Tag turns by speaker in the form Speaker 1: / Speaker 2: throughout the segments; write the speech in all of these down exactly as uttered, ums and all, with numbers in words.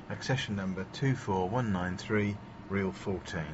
Speaker 1: accession number two four one nine three, reel fourteen.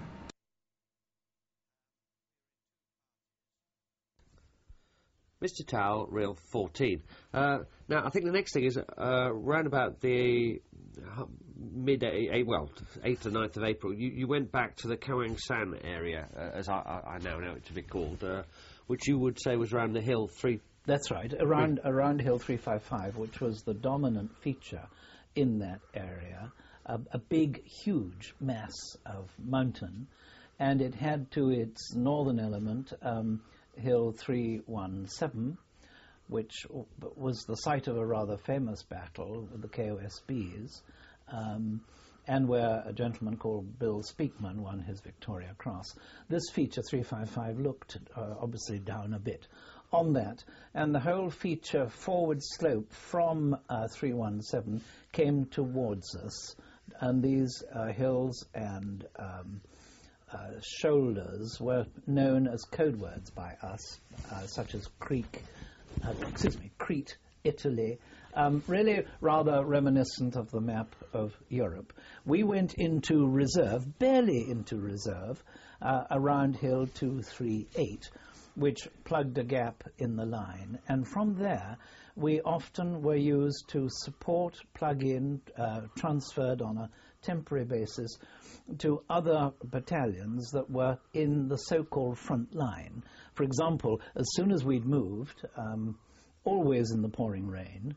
Speaker 2: Mister Towell, reel fourteen. Uh, now, I think the next thing is uh, round about the uh, mid, a, well, eighth or ninth of April, you, you went back to the Kawang San area, uh, as I, I, I now know it to be called, uh, which you would say was around the hill three.
Speaker 3: That's right, around around Hill three five five, which was the dominant feature in that area, a, a big, huge mass of mountain, and it had to its northern element um, Hill three one seven, which was the site of a rather famous battle with the K O S Bs, um, and where a gentleman called Bill Speakman won his Victoria Cross. This feature, three five five, looked uh, obviously down a bit on that, and the whole feature forward slope from uh, three one seven came towards us, and these uh, hills and um, uh, shoulders were known as code words by us, uh, such as Creek, uh, excuse me, Crete, Italy, um, really rather reminiscent of the map of Europe. We went into reserve, barely into reserve, uh, around Hill two three eight, which plugged a gap in the line. And from there, we often were used to support, plug in, uh, transferred on a temporary basis to other battalions that were in the so-called front line. For example, as soon as we'd moved, um, always in the pouring rain,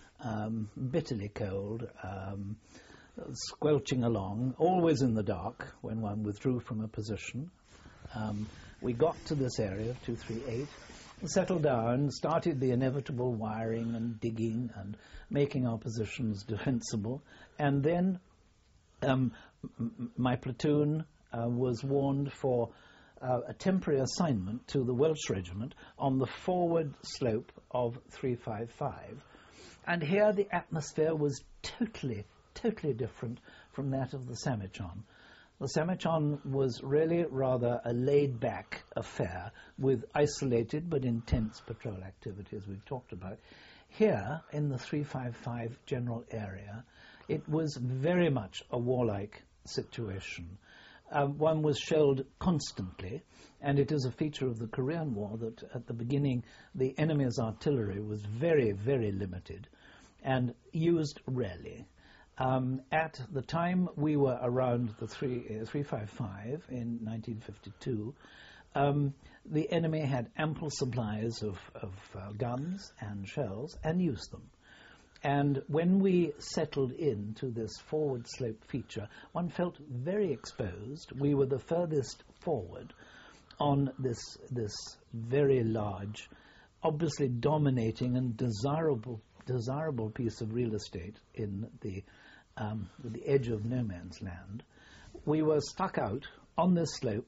Speaker 3: um, bitterly cold, um, squelching along, always in the dark when one withdrew from a position, um, we got to this area of two three eight, settled down, started the inevitable wiring and digging and making our positions defensible, and then um, m my platoon uh, was warned for uh, a temporary assignment to the Welsh Regiment on the forward slope of three five five. And here the atmosphere was totally, totally different from that of the Samichon. The Samichon was really rather a laid-back affair with isolated but intense patrol activity, as we've talked about. Here, in the three five five general area, it was very much a warlike situation. Um, one was shelled constantly, and it is a feature of the Korean War that at the beginning the enemy's artillery was very, very limited and used rarely. Um, at the time we were around the three five five in nineteen fifty-two, um, the enemy had ample supplies of, of uh, guns and shells and used them. And when we settled into this forward slope feature, one felt very exposed. We were the furthest forward on this, this very large, obviously dominating and desirable desirable piece of real estate in the, um, the edge of no man's land. We were stuck out on this slope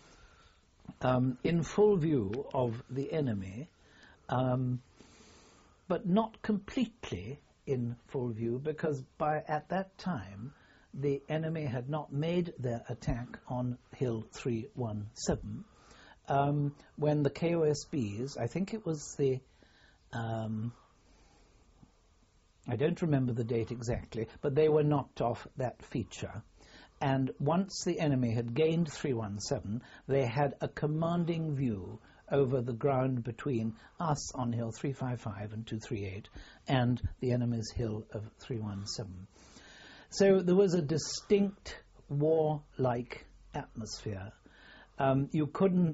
Speaker 3: um, in full view of the enemy, um, but not completely in full view, because by at that time the enemy had not made their attack on Hill three one seven, um, when the K O S Bs, I think it was the um, I don't remember the date exactly, but they were knocked off that feature. And once the enemy had gained three one seven, they had a commanding view over the ground between us on Hill three five five and two three eight and the enemy's hill of three one seven. So there was a distinct war-like atmosphere. Um, you couldn't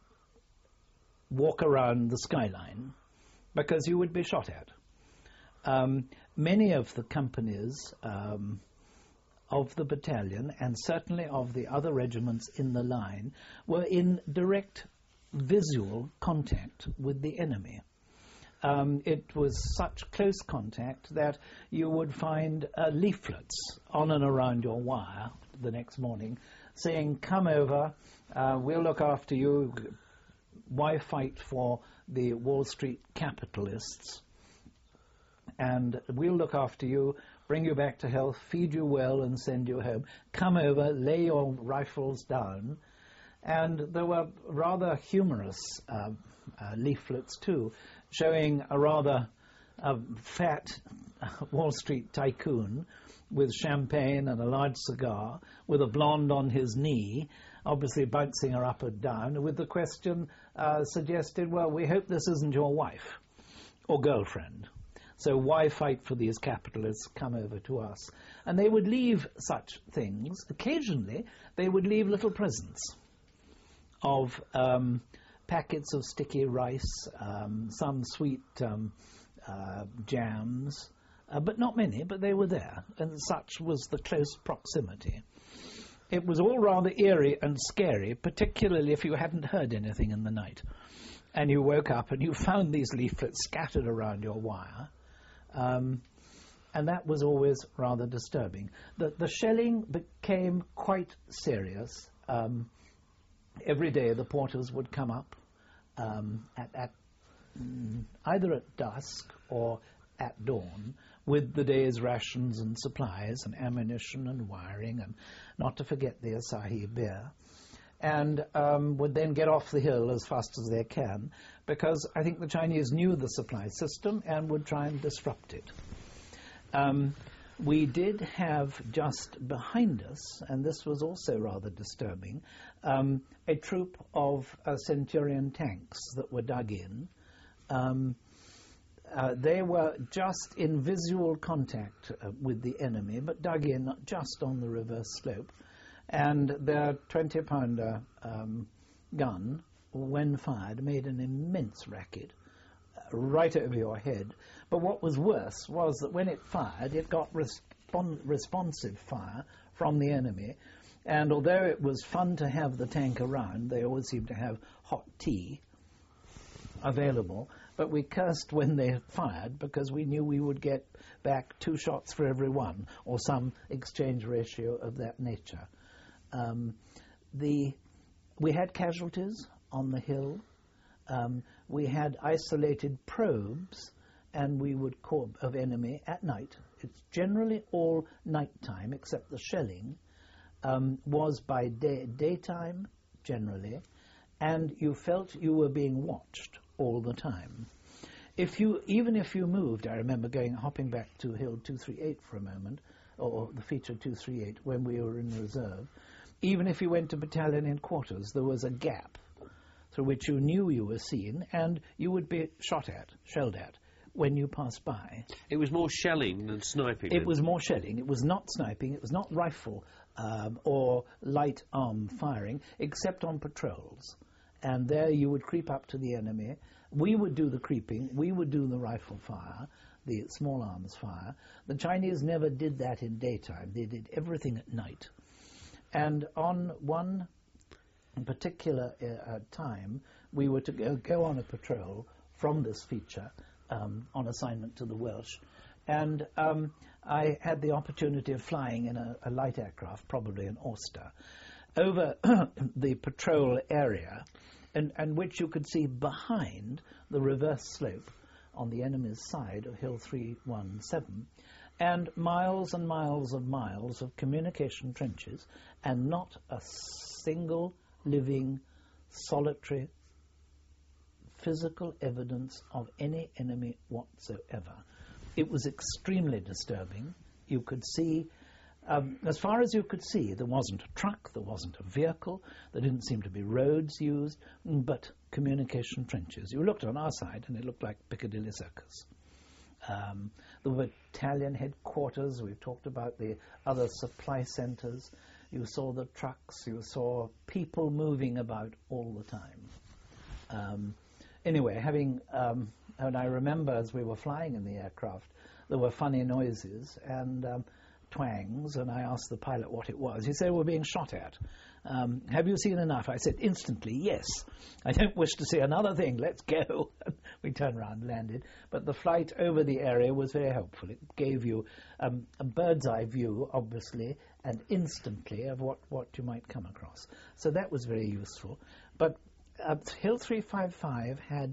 Speaker 3: walk around the skyline because you would be shot at. Um, many of the companies um, of the battalion, and certainly of the other regiments in the line, were in direct visual contact with the enemy. Um, it was such close contact that you would find uh, leaflets on and around your wire the next morning saying, "Come over, uh, we'll look after you. Why fight for the Wall Street capitalists? And we'll look after you, bring you back to health, feed you well and send you home. Come over, lay your rifles down." And there were rather humorous uh, uh, leaflets too, showing a rather a fat Wall Street tycoon with champagne and a large cigar, with a blonde on his knee, obviously bouncing her up and down, with the question uh, suggested, well, we hope this isn't your wife or girlfriend. So why fight for these capitalists? Come over to us. And they would leave such things. Occasionally, they would leave little presents of um, packets of sticky rice, um, some sweet um, uh, jams, uh, but not many, but they were there, and such was the close proximity. It was all rather eerie and scary, particularly if you hadn't heard anything in the night, and you woke up and you found these leaflets scattered around your wire. Um, and that was always rather disturbing. The, the shelling became quite serious. Um, every day the porters would come up um, at, at mm, either at dusk or at dawn with the day's rations and supplies and ammunition and wiring, and not to forget the Asahi beer, and um, would then get off the hill as fast as they can, because I think the Chinese knew the supply system and would try and disrupt it. Um, we did have just behind us, and this was also rather disturbing, um, a troop of uh, Centurion tanks that were dug in. Um, uh, they were just in visual contact uh, with the enemy, but dug in just on the reverse slope. And their twenty-pounder um, gun, when fired, made an immense racket uh, right over your head. But what was worse was that when it fired, it got respon- responsive fire from the enemy. And although it was fun to have the tank around, they always seemed to have hot tea available. But we cursed when they fired, because we knew we would get back two shots for every one, or some exchange ratio of that nature. Um, the, we had casualties on the hill. Um, we had isolated probes, and we would call of enemy at night. It's generally all nighttime, except the shelling um, was by day, daytime generally, and you felt you were being watched all the time. If you, even if you moved, I remember going hopping back to Hill two thirty-eight for a moment, or the feature two thirty-eight when we were in reserve. Even if you went to battalion in quarters, there was a gap through which you knew you were seen, and you would be shot at, shelled at, when you passed by.
Speaker 2: It was more shelling than sniping.
Speaker 3: It
Speaker 2: then.
Speaker 3: was more shelling. It was not sniping. It was not rifle um, or light arm firing, except on patrols. And there you would creep up to the enemy. We would do the creeping. We would do the rifle fire, the small arms fire. The Chinese never did that in daytime. They did everything at night. And on one particular uh, time, we were to go, go on a patrol from this feature um, on assignment to the Welsh. And um, I had the opportunity of flying in a, a light aircraft, probably an Auster, over the patrol area, and, and which you could see behind the reverse slope on the enemy's side of Hill three seventeen, and miles and miles of miles of communication trenches, and not a single living, solitary, physical evidence of any enemy whatsoever. It was extremely disturbing. You could see, um, as far as you could see, there wasn't a truck, there wasn't a vehicle, there didn't seem to be roads used, but communication trenches. You looked on our side and it looked like Piccadilly Circus. Um, the battalion headquarters, we've talked about the other supply centres. You saw the trucks, you saw people moving about all the time. Um, anyway, having, um, and I remember as we were flying in the aircraft, there were funny noises and um, twangs, and I asked the pilot what it was. He said, we're being shot at. Um, have you seen enough? I said, instantly, yes. I don't wish to see another thing. Let's go. We turned around and landed. But the flight over the area was very helpful. It gave you um, a bird's eye view, obviously, and instantly of what, what you might come across. So that was very useful. But uh, Hill three fifty-five had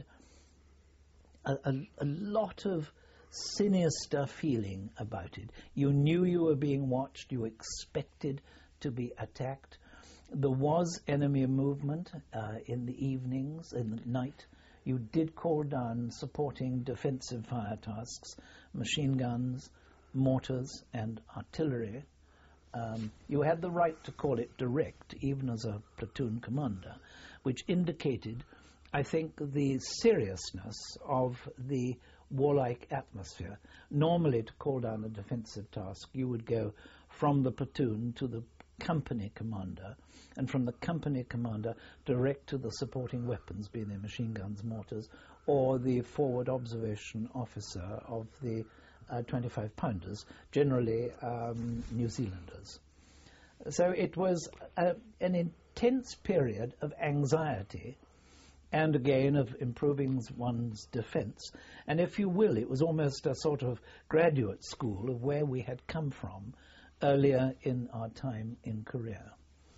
Speaker 3: a, a, a lot of sinister feeling about it. You knew you were being watched. You expected to be attacked. There was enemy movement uh, in the evenings, in the night. you did call down supporting defensive fire tasks, machine guns, mortars, and artillery. Um, you had the right to call it direct, even as a platoon commander, which indicated, I think, the seriousness of the warlike atmosphere. Normally, to call down a defensive task, you would go from the platoon to the company commander, and from the company commander direct to the supporting weapons, be they machine guns, mortars, or the forward observation officer of the uh, twenty-five pounders, generally um, New Zealanders. So it was a, an intense period of anxiety and again of improving one's defence. And if you will, it was almost a sort of graduate school of where we had come from earlier in our time in Korea.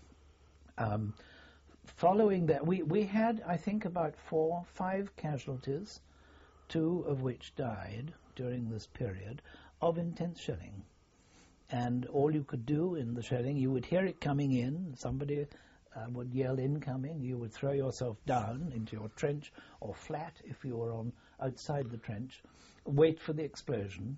Speaker 3: Um, following that, we, we had, I think, about four, five casualties, two of which died during this period of intense shelling. And all you could do in the shelling, you would hear it coming in, somebody uh, would yell incoming, you would throw yourself down into your trench or flat if you were on outside the trench, wait for the explosion,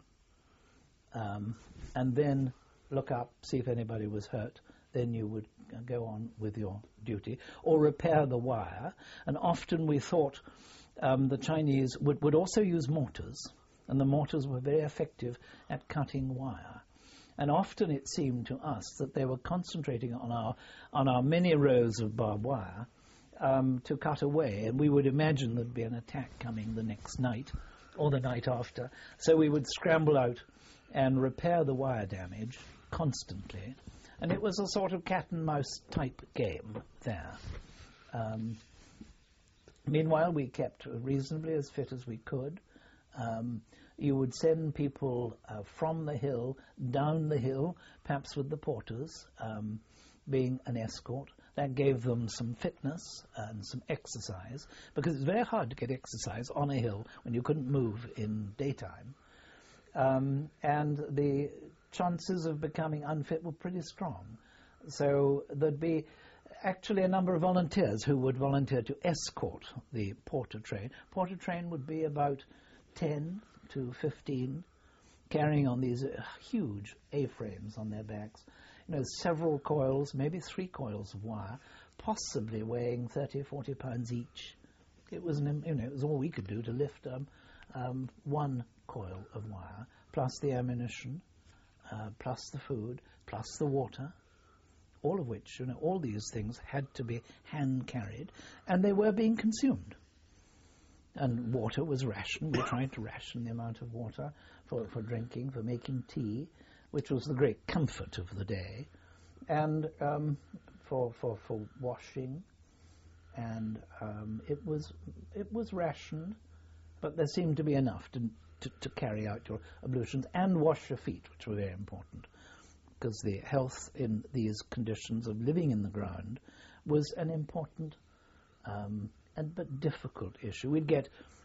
Speaker 3: um, and then look up, see if anybody was hurt. Then you would uh, go on with your duty, or repair the wire. And often we thought um, the Chinese would, would also use mortars, and the mortars were very effective at cutting wire. And often it seemed to us that they were concentrating on our, on our many rows of barbed wire um, to cut away, and we would imagine there'd be an attack coming the next night or the night after. So we would scramble out and repair the wire damage constantly. And it was a sort of cat and mouse type game there. Um, meanwhile, we kept reasonably as fit as we could. Um, you would send people uh, from the hill, down the hill, perhaps with the porters, um, being an escort. That gave them some fitness and some exercise, because it's very hard to get exercise on a hill when you couldn't move in daytime. Um, and the chances of becoming unfit were pretty strong. So there'd be actually a number of volunteers who would volunteer to escort the porter train. Porter train would be about ten to fifteen, carrying on these uh, huge A-frames on their backs. You know, several coils, maybe three coils of wire, possibly weighing thirty, forty pounds each. It was, an, you know, it was all we could do to lift um, um, one coil of wire, plus the ammunition, uh, plus the food, plus the water, all of which, you know, all these things had to be hand-carried, and they were being consumed. And water was rationed. We tried to ration the amount of water for, for drinking, for making tea, which was the great comfort of the day, and um, for, for, for washing, and um, it was it was rationed, but there seemed to be enough to, to, to carry out your ablutions and wash your feet, which were very important, because the health in these conditions of living in the ground was an important um, and but difficult issue. We'd get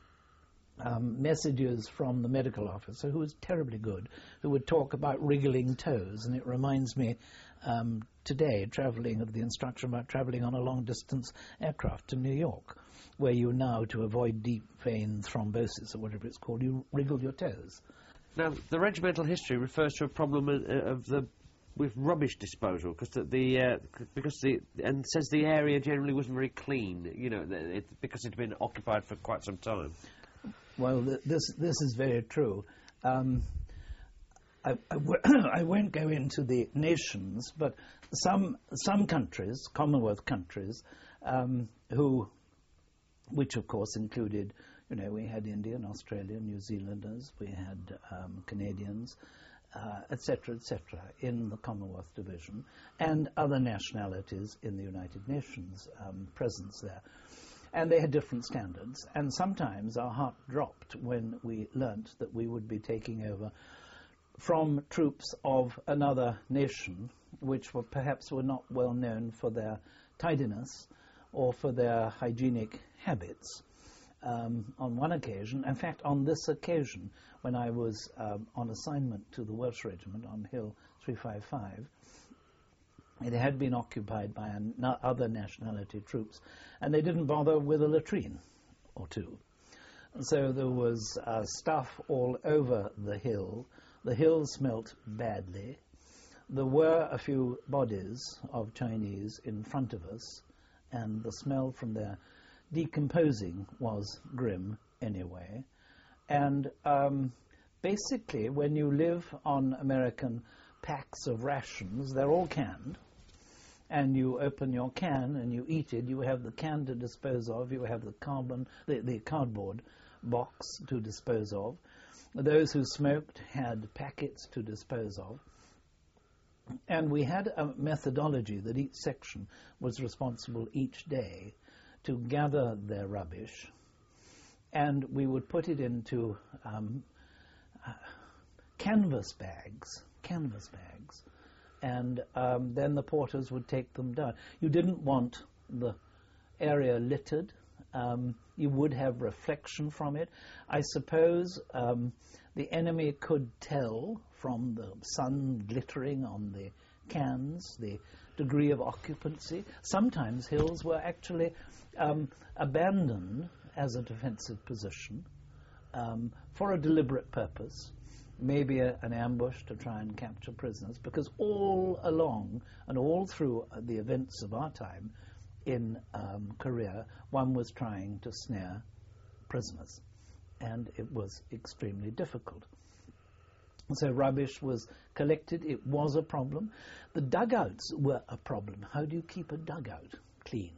Speaker 3: um, messages from the medical officer, who was terribly good, who would talk about wriggling toes, and it reminds me um, today, travelling, of the instruction about travelling on a long-distance aircraft to New York, where you now, to avoid deep vein thrombosis, or whatever it's called, you wriggle your toes.
Speaker 2: Now, the regimental history refers to a problem of, of the with rubbish disposal, because the, the uh, because the and says the area generally wasn't very clean, you know, it, because it had been occupied for quite some time.
Speaker 3: Well, th this this is very true. Um, I, I, w I won't go into the nations, but some some countries, Commonwealth countries, um, who, which of course included, you know, we had India and Australia, New Zealanders, we had um, Canadians, uh, et cetera, et cetera, in the Commonwealth division, and other nationalities in the United Nations um, presence there. And they had different standards, and sometimes our heart dropped when we learnt that we would be taking over from troops of another nation, which were perhaps were not well known for their tidiness or for their hygienic habits. Um, on one occasion, in fact, on this occasion, when I was um, on assignment to the Welsh Regiment on Hill three fifty-five, it had been occupied by an other nationality troops, and they didn't bother with a latrine or two. So there was uh, stuff all over the hill. The hill smelt badly. There were a few bodies of Chinese in front of us, and the smell from their decomposing was grim anyway. And um, basically, when you live on American packs of rations, they're all canned, and you open your can and you eat it. You have the can to dispose of. You have the carbon, the, the cardboard box to dispose of. Those who smoked had packets to dispose of. And we had a methodology that each section was responsible each day to gather their rubbish, and we would put it into um, uh, canvas bags, canvas bags, and um, then the porters would take them down. You didn't want the area littered. Um, you would have reflection from it. I suppose um, the enemy could tell from the sun glittering on the cans the degree of occupancy. Sometimes hills were actually um, abandoned as a defensive position um, for a deliberate purpose, maybe a, an ambush to try and capture prisoners, because all along and all through uh, the events of our time in um, Korea, one was trying to snare prisoners, and it was extremely difficult. So rubbish was collected. It was a problem. The dugouts were a problem. How do you keep a dugout clean?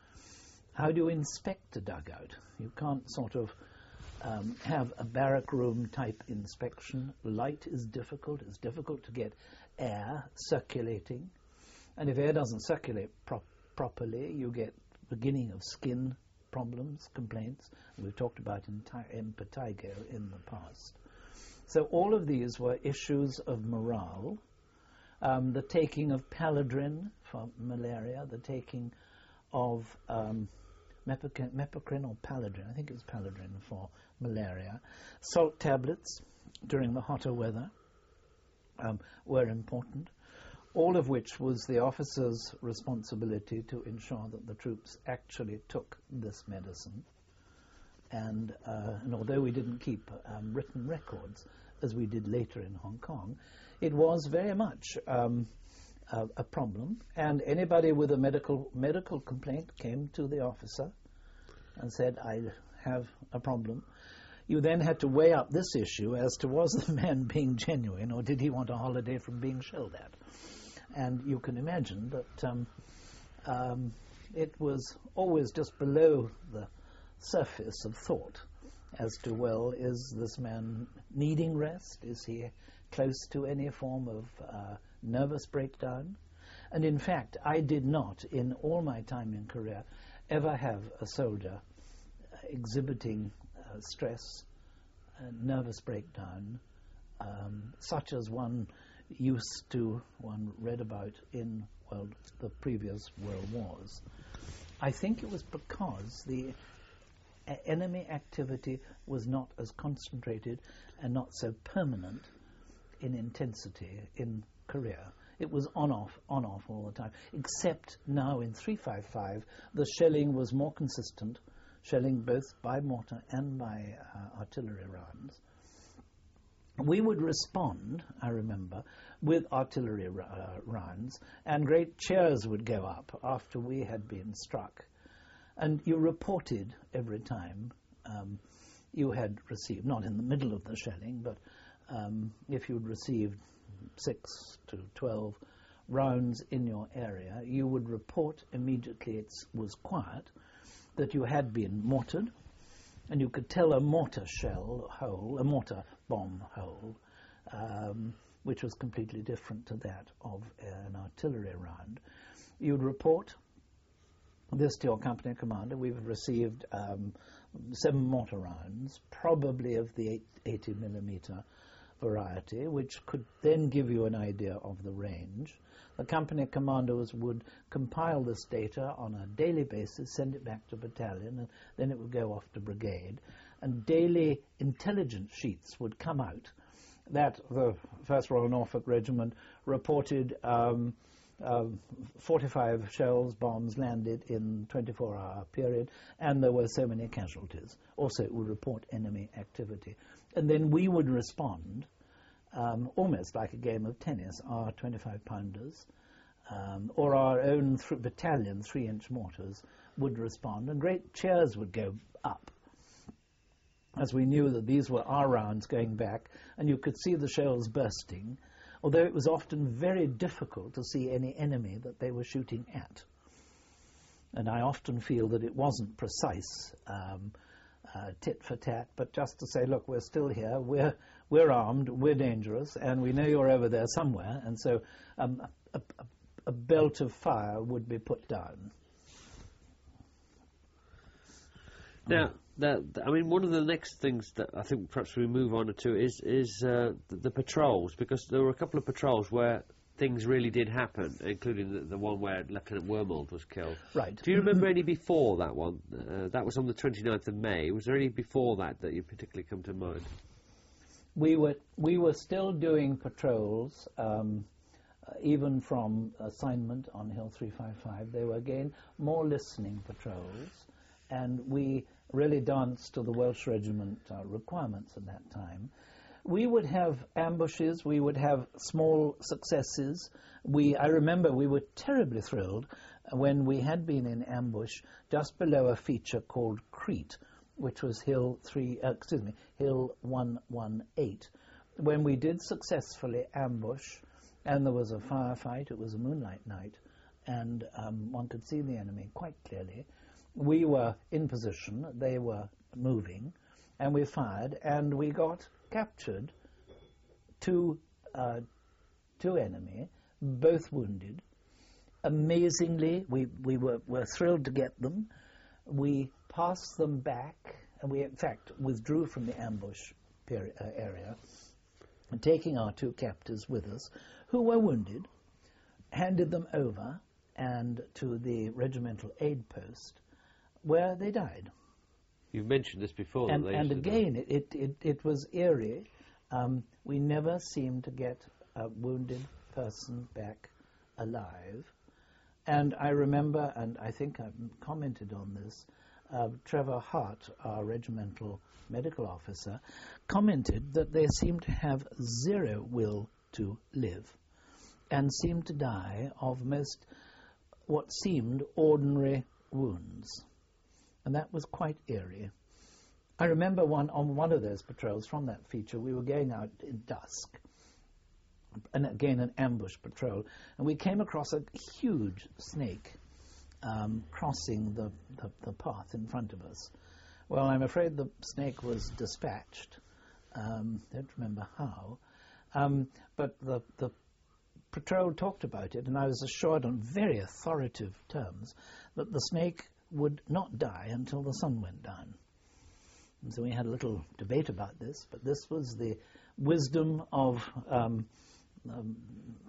Speaker 3: How do you inspect a dugout? You can't sort of um, have a barrack room type inspection. Light is difficult. It's difficult to get air circulating. And if air doesn't circulate pro- properly, you get beginning of skin problems, complaints. We've talked about impetigo in the past. So all of these were issues of morale. Um, the taking of Paladrin for malaria, the taking of um, mepicrin, mepicrin or Paladrin, I think it was Paladrin for malaria. Salt tablets during the hotter weather um, were important, all of which was the officer's responsibility to ensure that the troops actually took this medicine. And, uh, and although we didn't keep um, written records, as we did later in Hong Kong, it was very much um, a, a problem. And anybody with a medical medical complaint came to the officer and said, I have a problem. You then had to weigh up this issue as to was the man being genuine, or did he want a holiday from being shelled at? And you can imagine that um, um, it was always just below the surface of thought as to, well, is this man needing rest? Is he close to any form of uh, nervous breakdown? And in fact, I did not, in all my time in Korea, ever have a soldier uh, exhibiting uh, stress, uh, nervous breakdown, um, such as one used to, one read about in, well, the previous world wars. I think it was because the a- enemy activity was not as concentrated and not so permanent in intensity in Korea. It was on-off, on-off all the time, except now in three fifty-five, the shelling was more consistent, shelling both by mortar and by uh, artillery rounds. We would respond, I remember, with artillery uh, rounds, and great cheers would go up after we had been struck. And you reported every time um, you had received, not in the middle of the shelling, but um, if you'd received six to twelve rounds in your area, you would report immediately it was quiet, that you had been mortared, and you could tell a mortar shell hole, a mortar bomb hole, um, which was completely different to that of uh, an artillery round. You'd report this to your company commander. We've received um, seven mortar rounds, probably of the eighty millimeter variety, which could then give you an idea of the range. The company commanders would compile this data on a daily basis, send it back to battalion, and then it would go off to brigade. And daily intelligence sheets would come out that the First Royal Norfolk Regiment reported um, um, forty-five shells, bombs landed in twenty-four hour period, and there were so many casualties. Also, it would report enemy activity. And then we would respond, um, almost like a game of tennis, our twenty-five pounders, um, or our own th- battalion three-inch mortars would respond, and great cheers would go up, as we knew that these were our rounds going back, and you could see the shells bursting, although it was often very difficult to see any enemy that they were shooting at. And I often feel that it wasn't precise, um, uh, tit for tat, but just to say, look, we're still here, we're, we're armed, we're dangerous, and we know you're over there somewhere, and so um, a, a, a belt of fire would be put down.
Speaker 2: Now, that, I mean, one of the next things that I think perhaps we move on to is is uh, the, the patrols, because there were a couple of patrols where things really did happen, including the, the one where Lieutenant Wormold was killed.
Speaker 3: Right.
Speaker 2: Do you remember any before that one? Uh, that was on the twenty-ninth of May. Was there any before that that you particularly come to mind?
Speaker 3: We were we were still doing patrols, um, uh, even from assignment on Hill three fifty-five. They were again more listening patrols, and we really danced to the Welsh Regiment uh, requirements at that time. We would have ambushes, we would have small successes. We, I remember we were terribly thrilled when we had been in ambush just below a feature called Crete, which was Hill three, uh, excuse me, Hill one eighteen. When we did successfully ambush, and there was a firefight, it was a moonlight night, and um, one could see the enemy quite clearly. We were in position, they were moving, and we fired, and we got captured two, uh, two enemy, both wounded. Amazingly, we, we were, were thrilled to get them. We passed them back, and we, in fact, withdrew from the ambush peri- uh, area, and taking our two captives with us, who were wounded, handed them over and to the regimental aid post, where they died.
Speaker 2: You've mentioned this before.
Speaker 3: And,
Speaker 2: that they
Speaker 3: and
Speaker 2: used to
Speaker 3: again, it, it, it was eerie. Um, we never seemed to get a wounded person back alive. And I remember, and I think I've commented on this, uh, Trevor Hart, our regimental medical officer, commented that they seemed to have zero will to live and seemed to die of most what seemed ordinary wounds. And that was quite eerie. I remember one on one of those patrols from that feature, we were going out in dusk, and again an ambush patrol, and we came across a huge snake um, crossing the, the, the path in front of us. Well, I'm afraid the snake was dispatched. Um, don't remember how. Um, but the, the patrol talked about it, and I was assured on very authoritative terms that the snake would not die until the sun went down. And so we had a little debate about this, but this was the wisdom of um, um,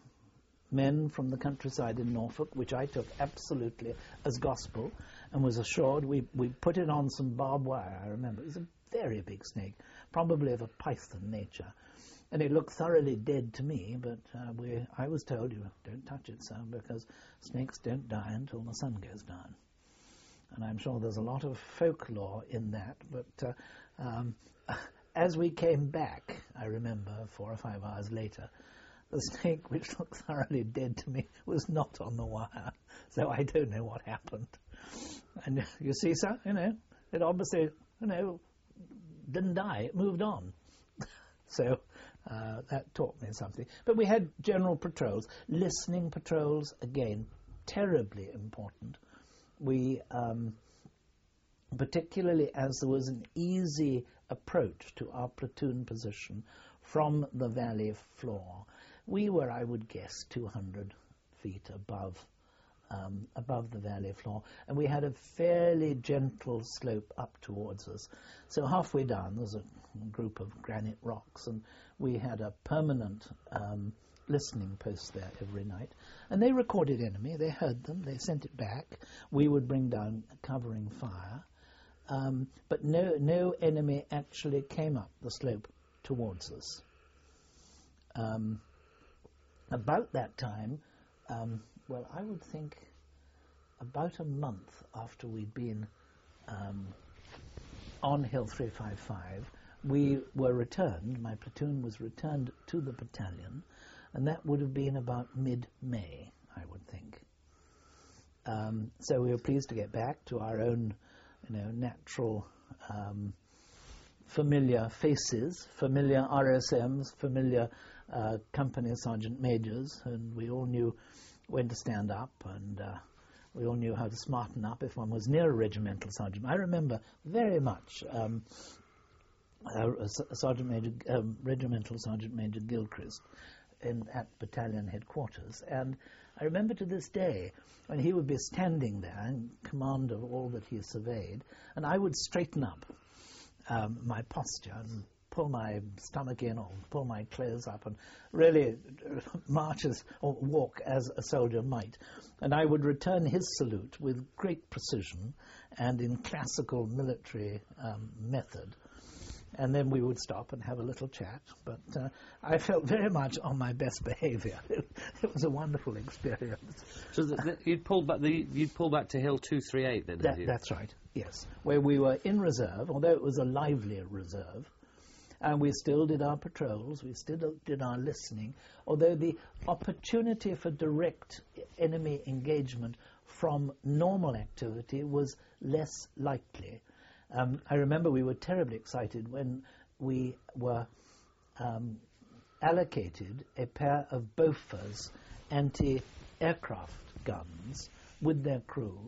Speaker 3: men from the countryside in Norfolk, which I took absolutely as gospel, and was assured. We, we put it on some barbed wire, I remember. It was a very big snake, probably of a python nature. And it looked thoroughly dead to me, but uh, we, I was told, you don't touch it, sir, because snakes don't die until the sun goes down. And I'm sure there's a lot of folklore in that, but uh, um, as we came back, I remember four or five hours later, the snake, which looked thoroughly dead to me, was not on the wire. So I don't know what happened. And you see, sir, you know, it obviously, you know, didn't die, it moved on. So uh, that taught me something. But we had general patrols, listening patrols, again, terribly important. We, um, particularly as there was an easy approach to our platoon position from the valley floor, we were, I would guess, two hundred feet above um, above the valley floor, and we had a fairly gentle slope up towards us. So halfway down there was a group of granite rocks, and we had a permanent um, listening post there every night, and they recorded enemy, they heard them, they sent it back, we would bring down covering fire, um, but no, no enemy actually came up the slope towards us. Um, about that time, Um, well, I would think about a month after we'd been um, on Hill three fifty-five, we were returned, my platoon was returned to the battalion, and that would have been about mid-May, I would think. Um, so we were pleased to get back to our own, you know, natural, um, familiar faces, familiar R S Ms, familiar uh, company sergeant majors, and we all knew when to stand up, and uh, we all knew how to smarten up if one was near a regimental sergeant. I remember very much um, uh, Sergeant Major, um, Regimental Sergeant Major Gilchrist in, at battalion headquarters, and I remember to this day when he would be standing there in command of all that he surveyed, and I would straighten up um, my posture and pull my stomach in or pull my clothes up and really march as, or walk as a soldier might. And I would return his salute with great precision and in classical military um, method. And then we would stop and have a little chat. But uh, I felt very much on my best behaviour. It, it was a wonderful experience.
Speaker 2: So the, the, you'd pull back the you'd pull back to Hill two thirty-eight then,
Speaker 3: that,
Speaker 2: had you?
Speaker 3: That's right. Yes, where we were in reserve, although it was a lively reserve. And we still did our patrols, we still did our listening, although the opportunity for direct enemy engagement from normal activity was less likely. Um, I remember we were terribly excited when we were um, allocated a pair of Bofors anti-aircraft guns with their crew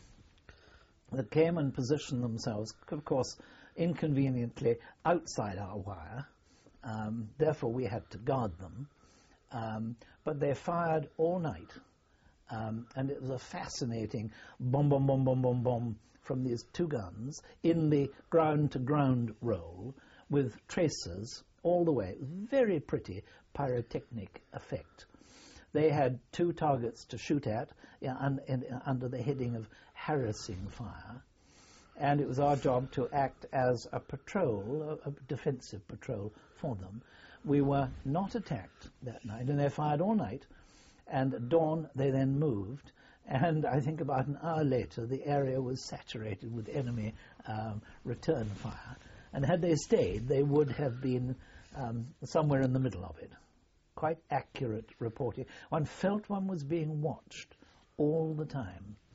Speaker 3: that came and positioned themselves, of course, inconveniently outside our wire. Um, therefore, we had to guard them. Um, but they fired all night. Um, and it was a fascinating bomb, bomb, bomb, bomb, bomb, bomb from these two guns in the ground-to-ground role with tracers all the way. Very pretty pyrotechnic effect. They had two targets to shoot at yeah, un, in, uh, under the heading of harassing fire. And it was our job to act as a patrol, a, a defensive patrol for them. We were not attacked that night, and they fired all night. And at dawn, they then moved. And I think about an hour later, the area was saturated with enemy um, return fire. And had they stayed, they would have been um, somewhere in the middle of it. Quite accurate reporting. One felt one was being watched all the time.